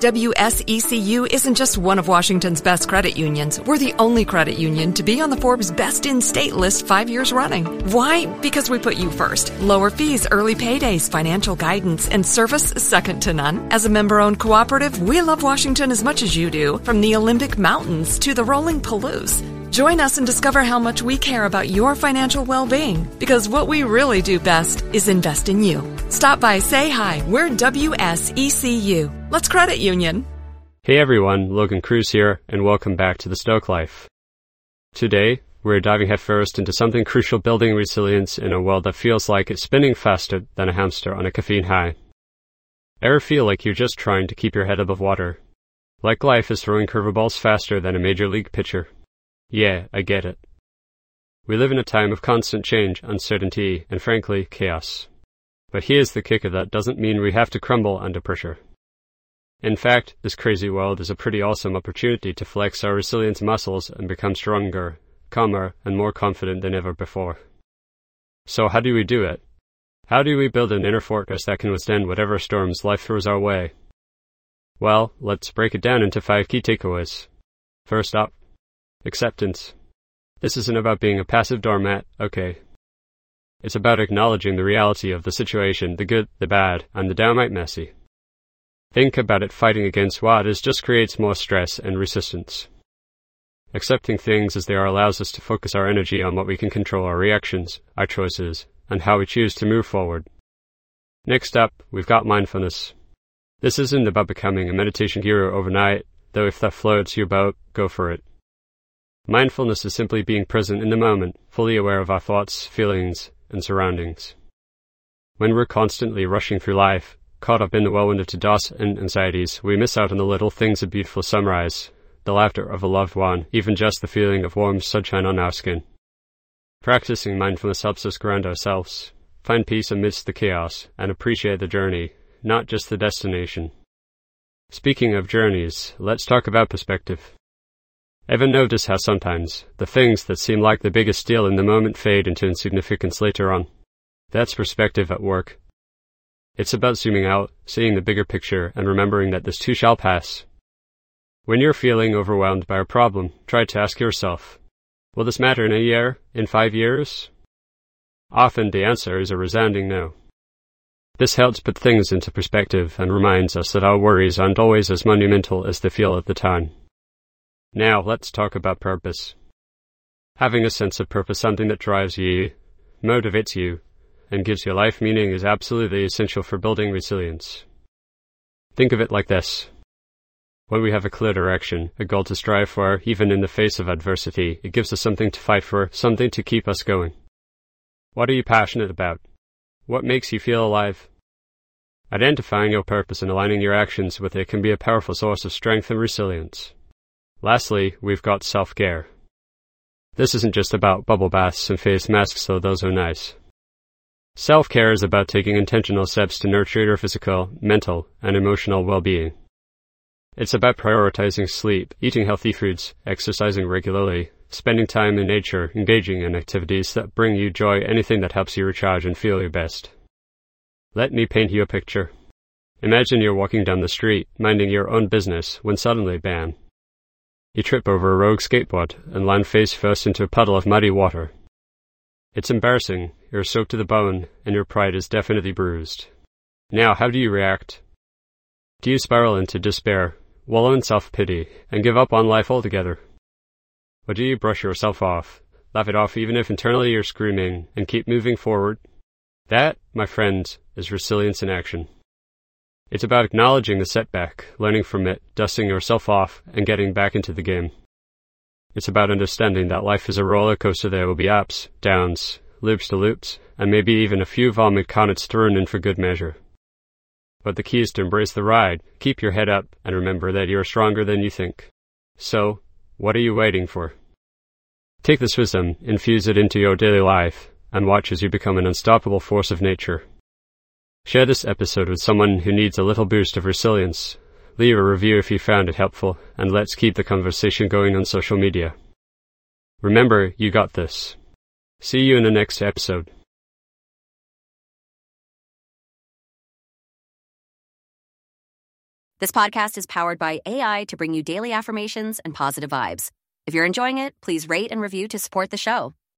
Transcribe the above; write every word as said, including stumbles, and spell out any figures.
W S E C U isn't just one of Washington's best credit unions. We're the only credit union to be on the Forbes Best in State list five years running. Why? Because we put you first. Lower fees, early paydays, financial guidance, and service second to none. As a member-owned cooperative, we love Washington as much as you do, from the Olympic Mountains to the rolling Palouse. Join us and discover how much we care about your financial well-being, because what we really do best is invest in you. Stop by, say hi. We're W S E C U. Let's credit union. Hey everyone, Logan Cruz here, and welcome back to The Stoic Life. Today, we're diving headfirst into something crucial: building resilience in a world that feels like it's spinning faster than a hamster on a caffeine high. Ever feel like you're just trying to keep your head above water? Like life is throwing curveballs faster than a major league pitcher? Yeah, I get it. We live in a time of constant change, uncertainty, and frankly, chaos. But here's the kicker: that doesn't mean we have to crumble under pressure. In fact, this crazy world is a pretty awesome opportunity to flex our resilience muscles and become stronger, calmer, and more confident than ever before. So how do we do it? How do we build an inner fortress that can withstand whatever storms life throws our way? Well, let's break it down into five key takeaways. First up, acceptance. This isn't about being a passive doormat, okay? It's about acknowledging the reality of the situation, the good, the bad, and the downright messy. Think about it: fighting against what is just creates more stress and resistance. Accepting things as they are allows us to focus our energy on what we can control: our reactions, our choices, and how we choose to move forward. Next up, we've got mindfulness. This isn't about becoming a meditation guru overnight, though if that floats your boat, go for it. Mindfulness is simply being present in the moment, fully aware of our thoughts, feelings, and surroundings. When we're constantly rushing through life, caught up in the whirlwind of to-dos and anxieties, we miss out on the little things: a beautiful sunrise, the laughter of a loved one, even just the feeling of warm sunshine on our skin. Practicing mindfulness helps us ground ourselves, find peace amidst the chaos, and appreciate the journey, not just the destination. Speaking of journeys, let's talk about perspective. Ever notice how sometimes the things that seem like the biggest deal in the moment fade into insignificance later on? That's perspective at work. It's about zooming out, seeing the bigger picture, and remembering that this too shall pass. When you're feeling overwhelmed by a problem, try to ask yourself, will this matter in a year, in five years? Often the answer is a resounding no. This helps put things into perspective and reminds us that our worries aren't always as monumental as they feel at the time. Now, let's talk about purpose. Having a sense of purpose, something that drives you, motivates you, and gives your life meaning, is absolutely essential for building resilience. Think of it like this. When we have a clear direction, a goal to strive for, even in the face of adversity, it gives us something to fight for, something to keep us going. What are you passionate about? What makes you feel alive? Identifying your purpose and aligning your actions with it can be a powerful source of strength and resilience. Lastly, we've got self-care. This isn't just about bubble baths and face masks, though those are nice. Self-care is about taking intentional steps to nurture your physical, mental, and emotional well-being. It's about prioritizing sleep, eating healthy foods, exercising regularly, spending time in nature, engaging in activities that bring you joy, anything that helps you recharge and feel your best. Let me paint you a picture. Imagine you're walking down the street, minding your own business, when suddenly, bam, you trip over a rogue skateboard and land face first into a puddle of muddy water. It's embarrassing, you're soaked to the bone, and your pride is definitely bruised. Now, how do you react? Do you spiral into despair, wallow in self-pity, and give up on life altogether? Or do you brush yourself off, laugh it off even if internally you're screaming, and keep moving forward? That, my friends, is resilience in action. It's about acknowledging the setback, learning from it, dusting yourself off, and getting back into the game. It's about understanding that life is a roller coaster. There will be ups, downs, loops to loops, and maybe even a few vomit comets thrown in for good measure. But the key is to embrace the ride, keep your head up, and remember that you're stronger than you think. So, what are you waiting for? Take this wisdom, infuse it into your daily life, and watch as you become an unstoppable force of nature. Share this episode with someone who needs a little boost of resilience. Leave a review if you found it helpful, and let's keep the conversation going on social media. Remember, you got this. See you in the next episode. This podcast is powered by A I to bring you daily affirmations and positive vibes. If you're enjoying it, please rate and review to support the show.